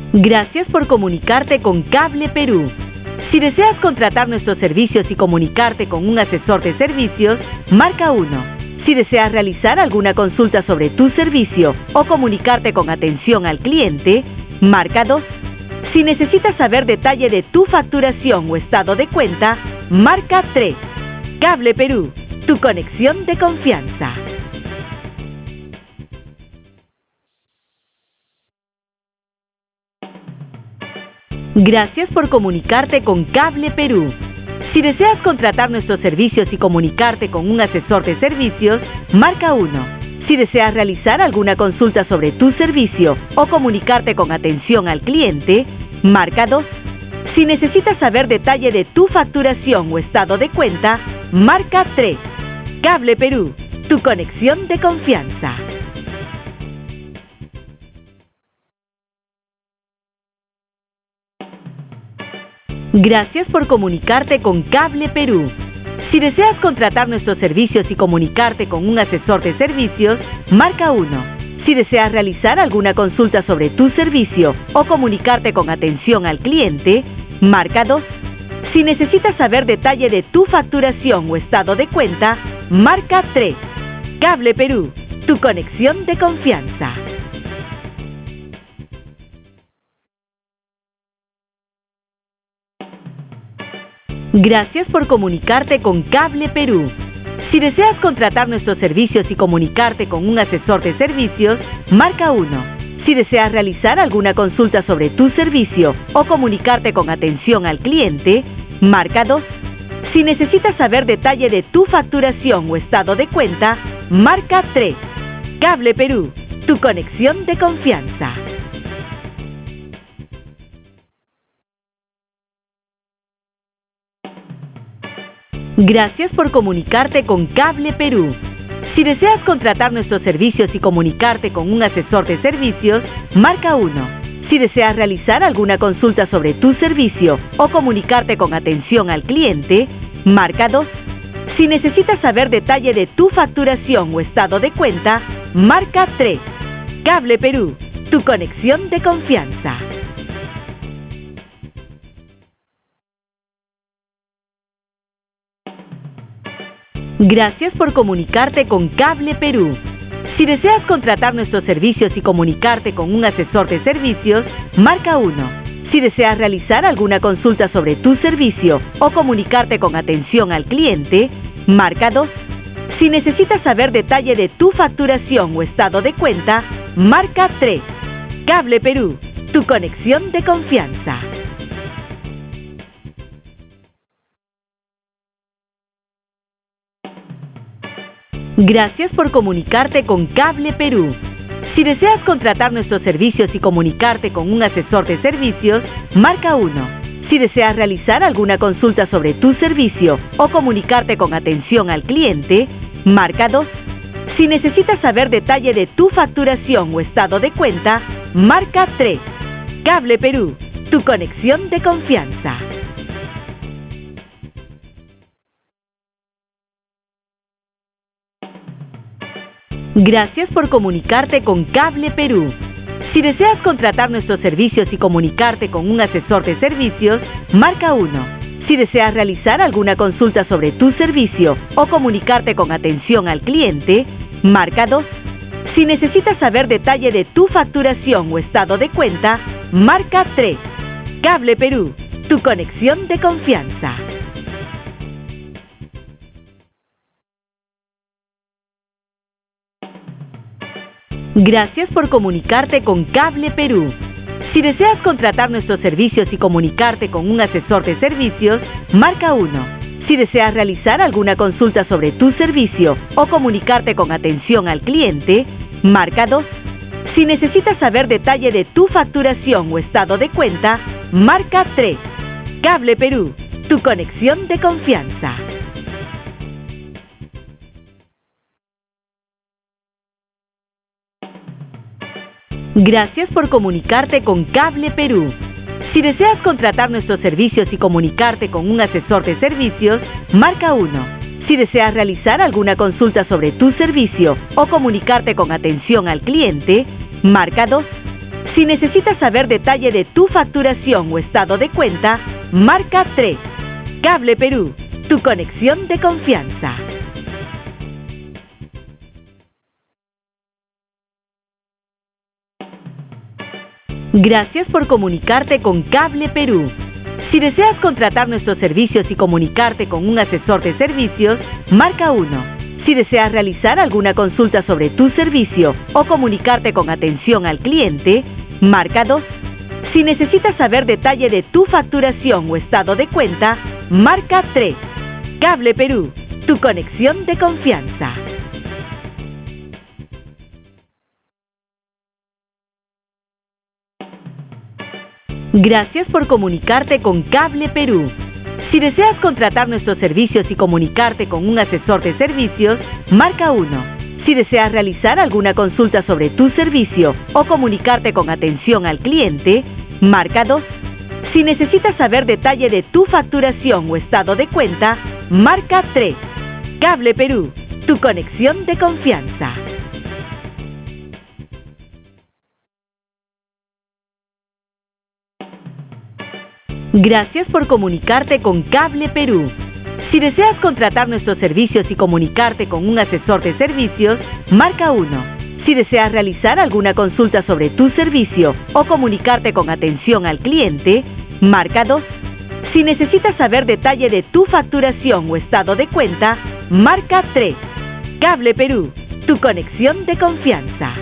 Gracias por comunicarte con Cable Perú. Si deseas contratar nuestros servicios y comunicarte con un asesor de servicios, marca 1. Si deseas realizar alguna consulta sobre tu servicio o comunicarte con atención al cliente, marca 2. Si necesitas saber detalle de tu facturación o estado de cuenta, marca 3. Cable Perú, tu conexión de confianza. Gracias por comunicarte con Cable Perú. Si deseas contratar nuestros servicios y comunicarte con un asesor de servicios, marca 1. Si deseas realizar alguna consulta sobre tu servicio o comunicarte con atención al cliente, marca 2. Si necesitas saber detalle de tu facturación o estado de cuenta, marca 3. Cable Perú, tu conexión de confianza. Gracias por comunicarte con Cable Perú. Si deseas contratar nuestros servicios y comunicarte con un asesor de servicios, marca 1. Si deseas realizar alguna consulta sobre tu servicio o comunicarte con atención al cliente, marca 2. Si necesitas saber detalle de tu facturación o estado de cuenta, marca 3. Cable Perú, tu conexión de confianza. Gracias por comunicarte con Cable Perú. Si deseas contratar nuestros servicios y comunicarte con un asesor de servicios, marca 1. Si deseas realizar alguna consulta sobre tu servicio o comunicarte con atención al cliente, marca 2. Si necesitas saber detalle de tu facturación o estado de cuenta, marca 3. Cable Perú, tu conexión de confianza. Gracias por comunicarte con Cable Perú. Si deseas contratar nuestros servicios y comunicarte con un asesor de servicios, marca 1. Si deseas realizar alguna consulta sobre tu servicio o comunicarte con atención al cliente, marca 2. Si necesitas saber detalle de tu facturación o estado de cuenta, marca 3. Cable Perú, tu conexión de confianza. Gracias por comunicarte con Cable Perú. Si deseas contratar nuestros servicios y comunicarte con un asesor de servicios, marca 1. Si deseas realizar alguna consulta sobre tu servicio o comunicarte con atención al cliente, marca 2. Si necesitas saber detalle de tu facturación o estado de cuenta, marca 3. Cable Perú, tu conexión de confianza. Gracias por comunicarte con Cable Perú. Si deseas contratar nuestros servicios y comunicarte con un asesor de servicios, marca 1. Si deseas realizar alguna consulta sobre tu servicio o comunicarte con atención al cliente, marca 2. Si necesitas saber detalle de tu facturación o estado de cuenta, marca 3. Cable Perú, tu conexión de confianza. Gracias por comunicarte con Cable Perú. Si deseas contratar nuestros servicios y comunicarte con un asesor de servicios, marca 1. Si deseas realizar alguna consulta sobre tu servicio o comunicarte con atención al cliente, marca 2. Si necesitas saber detalle de tu facturación o estado de cuenta, marca 3. Cable Perú, tu conexión de confianza. Gracias por comunicarte con Cable Perú. Si deseas contratar nuestros servicios y comunicarte con un asesor de servicios, marca 1. Si deseas realizar alguna consulta sobre tu servicio o comunicarte con atención al cliente, marca 2. Si necesitas saber detalle de tu facturación o estado de cuenta, marca 3. Cable Perú, tu conexión de confianza. Gracias por comunicarte con Cable Perú. Si deseas contratar nuestros servicios y comunicarte con un asesor de servicios, marca 1. Si deseas realizar alguna consulta sobre tu servicio o comunicarte con atención al cliente, marca 2. Si necesitas saber detalle de tu facturación o estado de cuenta, marca 3. Cable Perú, tu conexión de confianza. Gracias por comunicarte con Cable Perú. Si deseas contratar nuestros servicios y comunicarte con un asesor de servicios, marca 1. Si deseas realizar alguna consulta sobre tu servicio o comunicarte con atención al cliente, marca 2. Si necesitas saber detalle de tu facturación o estado de cuenta, marca 3. Cable Perú, tu conexión de confianza. Gracias por comunicarte con Cable Perú. Si deseas contratar nuestros servicios y comunicarte con un asesor de servicios, marca 1. Si deseas realizar alguna consulta sobre tu servicio o comunicarte con atención al cliente, marca 2. Si necesitas saber detalle de tu facturación o estado de cuenta, marca 3. Cable Perú, tu conexión de confianza. Gracias por comunicarte con Cable Perú. Si deseas contratar nuestros servicios y comunicarte con un asesor de servicios, marca 1. Si deseas realizar alguna consulta sobre tu servicio o comunicarte con atención al cliente, marca 2. Si necesitas saber detalle de tu facturación o estado de cuenta, marca 3. Cable Perú, tu conexión de confianza.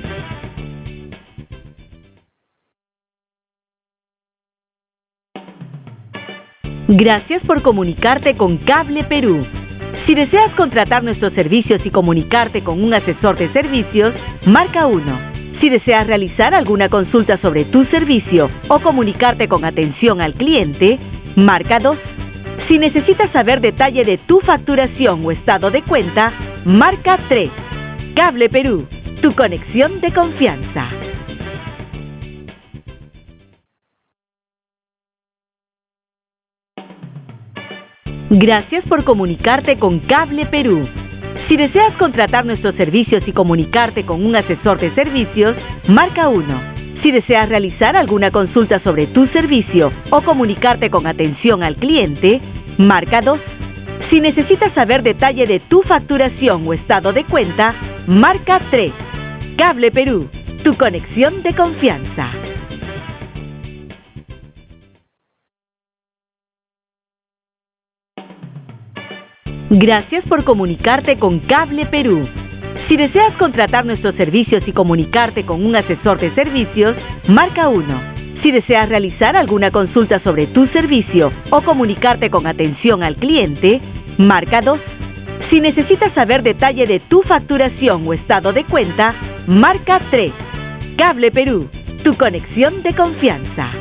Gracias por comunicarte con Cable Perú. Si deseas contratar nuestros servicios y comunicarte con un asesor de servicios, marca 1. Si deseas realizar alguna consulta sobre tu servicio o comunicarte con atención al cliente, marca 2. Si necesitas saber detalle de tu facturación o estado de cuenta, marca 3. Cable Perú, tu conexión de confianza. Gracias por comunicarte con Cable Perú. Si deseas contratar nuestros servicios y comunicarte con un asesor de servicios, marca 1. Si deseas realizar alguna consulta sobre tu servicio o comunicarte con atención al cliente, marca 2. Si necesitas saber detalle de tu facturación o estado de cuenta, marca 3. Cable Perú, tu conexión de confianza. Gracias por comunicarte con Cable Perú. Si deseas contratar nuestros servicios y comunicarte con un asesor de servicios, marca 1. Si deseas realizar alguna consulta sobre tu servicio o comunicarte con atención al cliente, marca 2. Si necesitas saber detalle de tu facturación o estado de cuenta, marca 3. Cable Perú, tu conexión de confianza.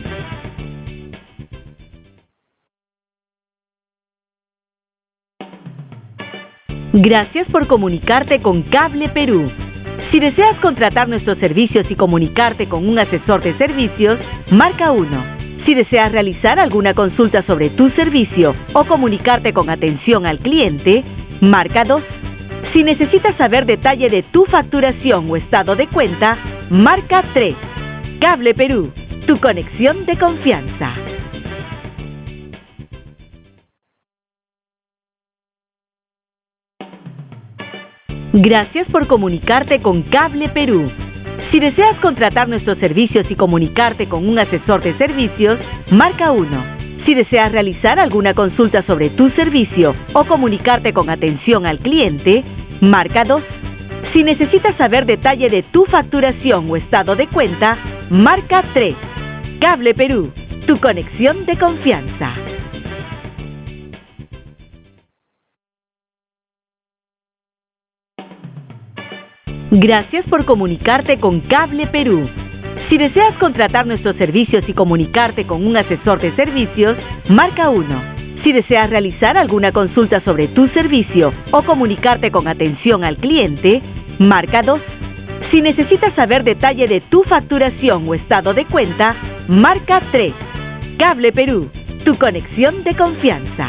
Gracias por comunicarte con Cable Perú. Si deseas contratar nuestros servicios y comunicarte con un asesor de servicios, marca 1. Si deseas realizar alguna consulta sobre tu servicio o comunicarte con atención al cliente, marca 2. Si necesitas saber detalle de tu facturación o estado de cuenta, marca 3. Cable Perú, tu conexión de confianza. Gracias por comunicarte con Cable Perú. Si deseas contratar nuestros servicios y comunicarte con un asesor de servicios, marca 1. Si deseas realizar alguna consulta sobre tu servicio o comunicarte con atención al cliente, marca 2. Si necesitas saber detalle de tu facturación o estado de cuenta, marca 3. Cable Perú, tu conexión de confianza. Gracias por comunicarte con Cable Perú. Si deseas contratar nuestros servicios y comunicarte con un asesor de servicios, marca 1. Si deseas realizar alguna consulta sobre tu servicio o comunicarte con atención al cliente, marca 2. Si necesitas saber detalle de tu facturación o estado de cuenta, marca 3. Cable Perú, tu conexión de confianza.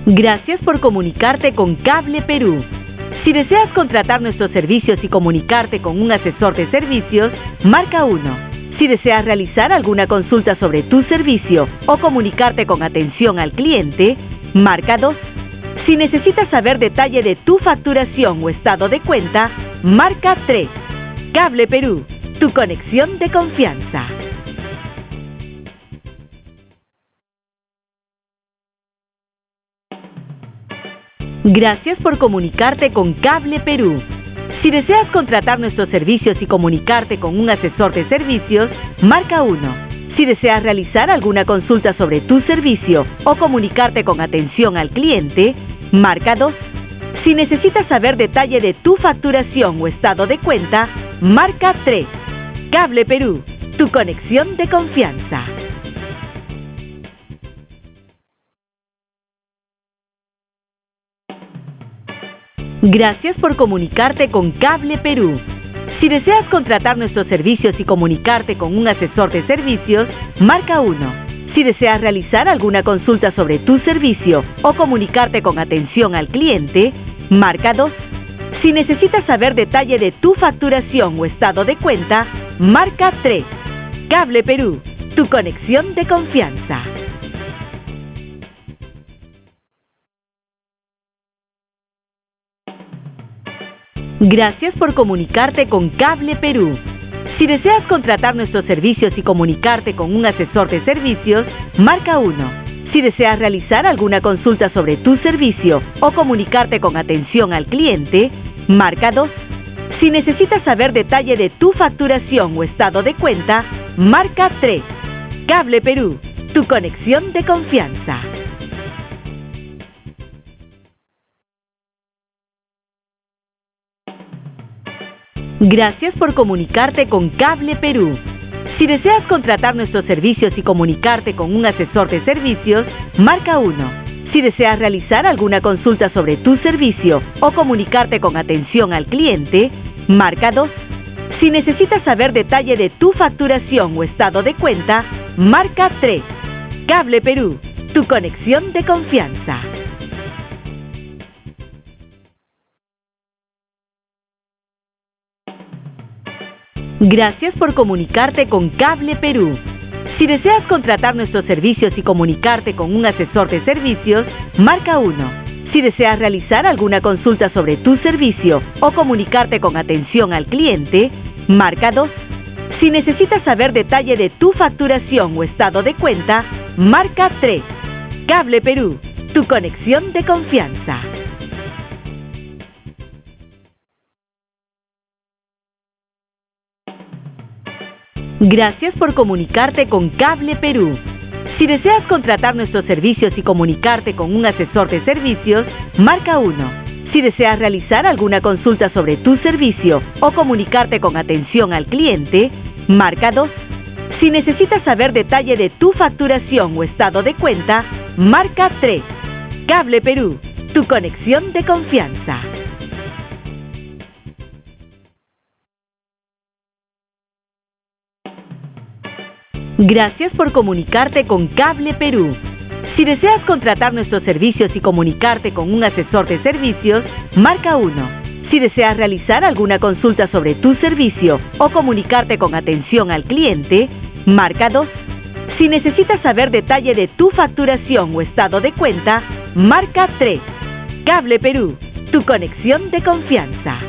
Gracias por comunicarte con Cable Perú. Si deseas contratar nuestros servicios y comunicarte con un asesor de servicios, marca 1. Si deseas realizar alguna consulta sobre tu servicio o comunicarte con atención al cliente, marca 2. Si necesitas saber detalle de tu facturación o estado de cuenta, marca 3. Cable Perú, tu conexión de confianza. Gracias por comunicarte con Cable Perú. Si deseas contratar nuestros servicios y comunicarte con un asesor de servicios, marca 1. Si deseas realizar alguna consulta sobre tu servicio o comunicarte con atención al cliente, marca 2. Si necesitas saber detalle de tu facturación o estado de cuenta, marca 3. Cable Perú, tu conexión de confianza. Gracias por comunicarte con Cable Perú. Si deseas contratar nuestros servicios y comunicarte con un asesor de servicios, marca 1. Si deseas realizar alguna consulta sobre tu servicio o comunicarte con atención al cliente, marca 2. Si necesitas saber detalle de tu facturación o estado de cuenta, marca 3. Cable Perú, tu conexión de confianza. Gracias por comunicarte con Cable Perú. Si deseas contratar nuestros servicios y comunicarte con un asesor de servicios, marca 1. Si deseas realizar alguna consulta sobre tu servicio o comunicarte con atención al cliente, marca 2. Si necesitas saber detalle de tu facturación o estado de cuenta, marca 3. Cable Perú, tu conexión de confianza. Gracias por comunicarte con Cable Perú. Si deseas contratar nuestros servicios y comunicarte con un asesor de servicios, marca 1. Si deseas realizar alguna consulta sobre tu servicio o comunicarte con atención al cliente, marca 2. Si necesitas saber detalle de tu facturación o estado de cuenta, marca 3. Cable Perú, tu conexión de confianza. Gracias por comunicarte con Cable Perú. Si deseas contratar nuestros servicios y comunicarte con un asesor de servicios, marca 1. Si deseas realizar alguna consulta sobre tu servicio o comunicarte con atención al cliente, marca 2. Si necesitas saber detalle de tu facturación o estado de cuenta, marca 3. Cable Perú, tu conexión de confianza. Gracias por comunicarte con Cable Perú. Si deseas contratar nuestros servicios y comunicarte con un asesor de servicios, marca 1. Si deseas realizar alguna consulta sobre tu servicio o comunicarte con atención al cliente, marca 2. Si necesitas saber detalle de tu facturación o estado de cuenta, marca 3. Cable Perú, tu conexión de confianza. Gracias por comunicarte con Cable Perú. Si deseas contratar nuestros servicios y comunicarte con un asesor de servicios, marca 1. Si deseas realizar alguna consulta sobre tu servicio o comunicarte con atención al cliente, marca 2. Si necesitas saber detalle de tu facturación o estado de cuenta, marca 3. Cable Perú, tu conexión de confianza.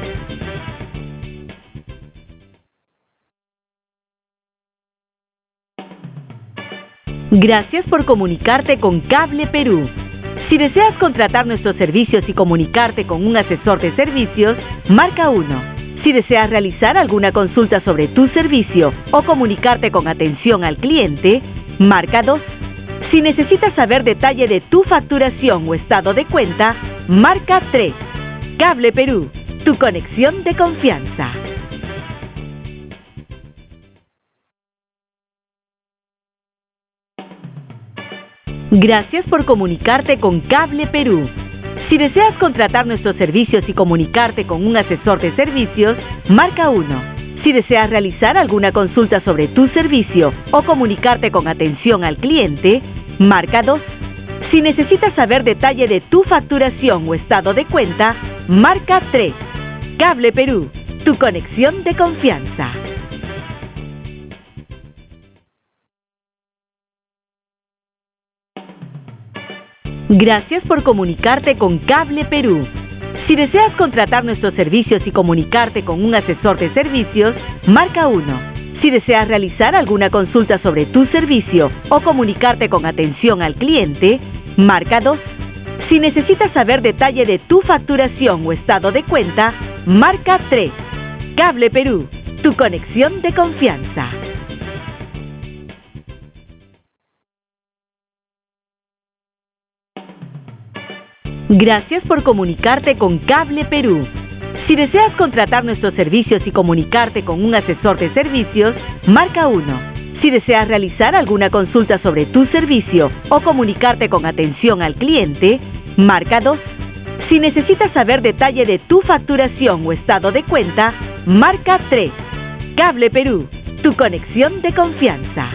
Gracias por comunicarte con Cable Perú. Si deseas contratar nuestros servicios y comunicarte con un asesor de servicios, marca 1. Si deseas realizar alguna consulta sobre tu servicio o comunicarte con atención al cliente, marca 2. Si necesitas saber detalle de tu facturación o estado de cuenta, marca 3. Cable Perú, tu conexión de confianza. Gracias por comunicarte con Cable Perú. Si deseas contratar nuestros servicios y comunicarte con un asesor de servicios, marca 1. Si deseas realizar alguna consulta sobre tu servicio o comunicarte con atención al cliente, marca 2. Si necesitas saber detalle de tu facturación o estado de cuenta, marca 3. Cable Perú, tu conexión de confianza. Gracias por comunicarte con Cable Perú. Si deseas contratar nuestros servicios y comunicarte con un asesor de servicios, marca 1. Si deseas realizar alguna consulta sobre tu servicio o comunicarte con atención al cliente, marca 2. Si necesitas saber detalle de tu facturación o estado de cuenta, marca 3. Cable Perú, tu conexión de confianza. Gracias por comunicarte con Cable Perú. Si deseas contratar nuestros servicios y comunicarte con un asesor de servicios, marca 1. Si deseas realizar alguna consulta sobre tu servicio o comunicarte con atención al cliente, marca 2. Si necesitas saber detalle de tu facturación o estado de cuenta, marca 3. Cable Perú, tu conexión de confianza.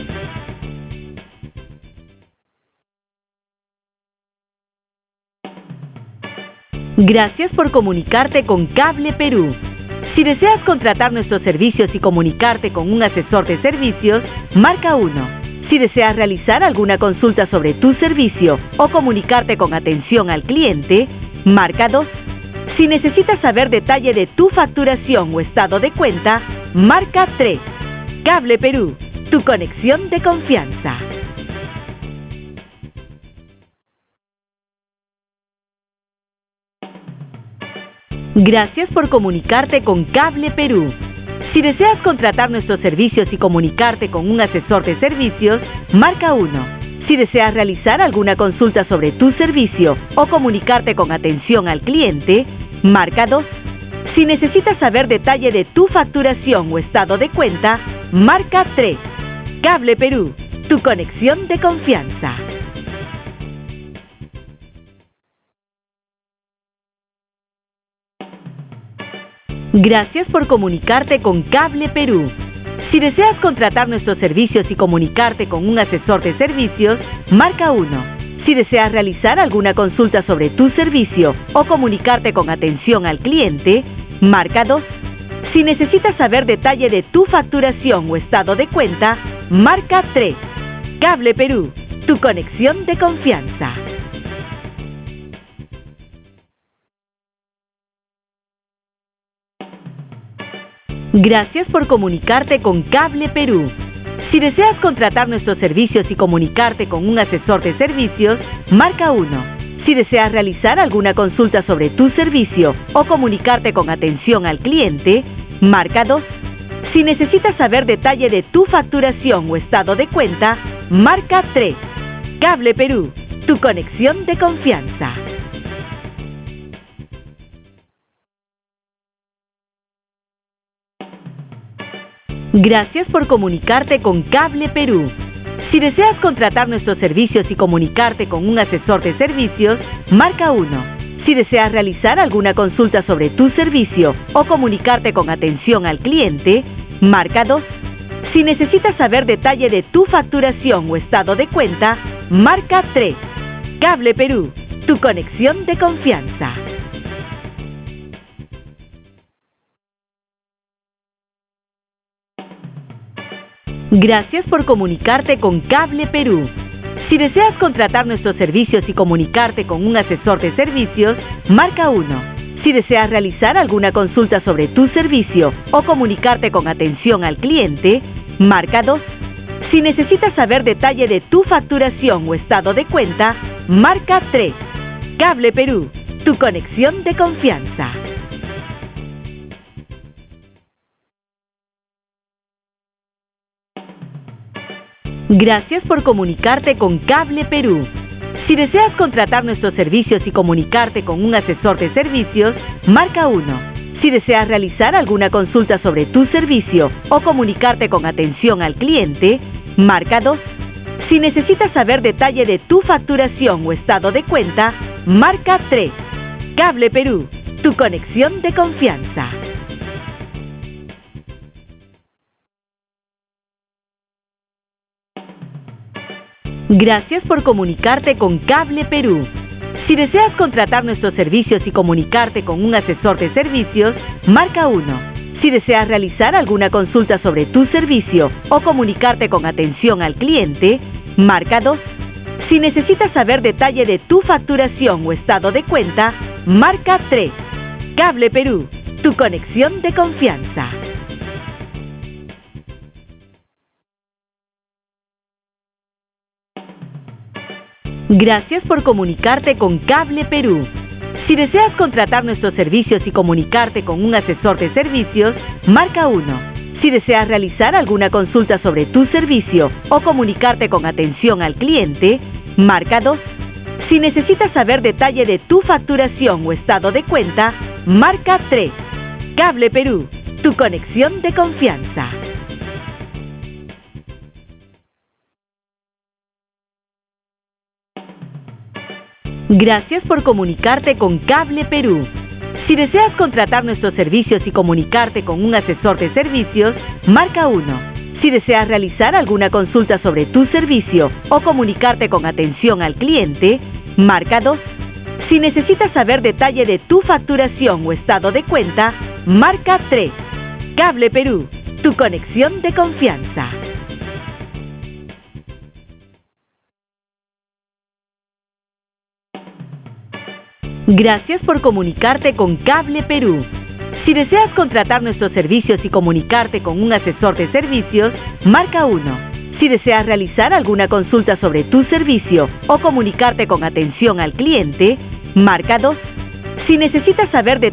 Gracias por comunicarte con Cable Perú. Si deseas contratar nuestros servicios y comunicarte con un asesor de servicios, marca 1. Si deseas realizar alguna consulta sobre tu servicio o comunicarte con atención al cliente, marca 2. Si necesitas saber detalle de tu facturación o estado de cuenta, marca 3. Cable Perú, tu conexión de confianza. Gracias por comunicarte con Cable Perú. Si deseas contratar nuestros servicios y comunicarte con un asesor de servicios, marca 1. Si deseas realizar alguna consulta sobre tu servicio o comunicarte con atención al cliente, marca 2. Si necesitas saber detalle de tu facturación o estado de cuenta, marca 3. Cable Perú, tu conexión de confianza. Gracias por comunicarte con Cable Perú. Si deseas contratar nuestros servicios y comunicarte con un asesor de servicios, marca 1. Si deseas realizar alguna consulta sobre tu servicio o comunicarte con atención al cliente, marca 2. Si necesitas saber detalle de tu facturación o estado de cuenta, marca 3. Cable Perú, tu conexión de confianza. Gracias por comunicarte con Cable Perú. Si deseas contratar nuestros servicios y comunicarte con un asesor de servicios, marca 1. Si deseas realizar alguna consulta sobre tu servicio o comunicarte con atención al cliente, marca 2. Si necesitas saber detalle de tu facturación o estado de cuenta, marca 3. Cable Perú, tu conexión de confianza. Gracias por comunicarte con Cable Perú. Si deseas contratar nuestros servicios y comunicarte con un asesor de servicios, marca 1. Si deseas realizar alguna consulta sobre tu servicio o comunicarte con atención al cliente, marca 2. Si necesitas saber detalle de tu facturación o estado de cuenta, marca 3. Cable Perú, tu conexión de confianza. Gracias por comunicarte con Cable Perú. Si deseas contratar nuestros servicios y comunicarte con un asesor de servicios, marca 1. Si deseas realizar alguna consulta sobre tu servicio o comunicarte con atención al cliente, marca 2. Si necesitas saber detalle de tu facturación o estado de cuenta, marca 3. Cable Perú, tu conexión de confianza. Gracias por comunicarte con Cable Perú. Si deseas contratar nuestros servicios y comunicarte con un asesor de servicios, marca 1. Si deseas realizar alguna consulta sobre tu servicio o comunicarte con atención al cliente, marca 2. Si necesitas saber detalle de tu facturación o estado de cuenta, marca 3. Cable Perú, tu conexión de confianza. Gracias por comunicarte con Cable Perú. Si deseas contratar nuestros servicios y comunicarte con un asesor de servicios, marca 1. Si deseas realizar alguna consulta sobre tu servicio o comunicarte con atención al cliente, marca 2. Si necesitas saber detalle de tu facturación o estado de cuenta, marca 3. Cable Perú, tu conexión de confianza. Gracias por comunicarte con Cable Perú. Si deseas contratar nuestros servicios y comunicarte con un asesor de servicios, marca 1. Si deseas realizar alguna consulta sobre tu servicio o comunicarte con atención al cliente, marca 2. Si necesitas saber detalle de tu facturación o estado de cuenta, marca 3. Cable Perú, tu conexión de confianza. Gracias por comunicarte con Cable Perú. Si deseas contratar nuestros servicios y comunicarte con un asesor de servicios, marca 1. Si deseas realizar alguna consulta sobre tu servicio o comunicarte con atención al cliente, marca 2. Si necesitas saber detalle de tu facturación o estado de cuenta, marca 3. Cable Perú, tu conexión de confianza. Gracias por comunicarte con Cable Perú. Si deseas contratar nuestros servicios y comunicarte con un asesor de servicios, marca 1. Si deseas realizar alguna consulta sobre tu servicio o comunicarte con atención al cliente, marca 2. Si necesitas saber